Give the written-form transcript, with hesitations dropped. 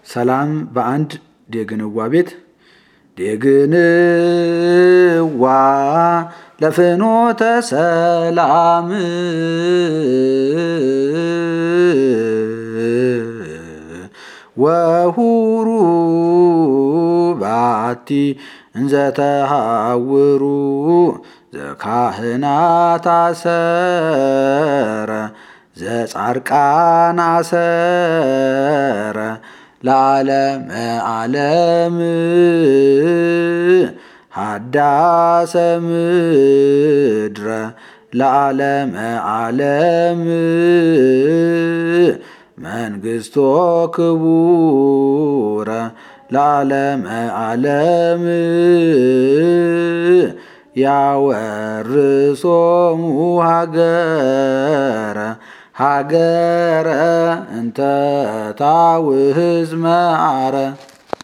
ሰላም በአንድ ደግንዋ ቤት ደግንዋ ለፍኖተ ሰላም ወሁሩ ባቲ እንዘተሃውሩ ዘካህናት አሰረ ዘጻርቃን አሰረ ለዓለመ ዓለም ሃዳሰ ምድረ ለዓለመ ዓለም መንግሥቶ ክቡረ ለዓለመ ዓለም ያወርሶሙ ሀገረ ሀገረ እንተ ታውህዝ መዓረ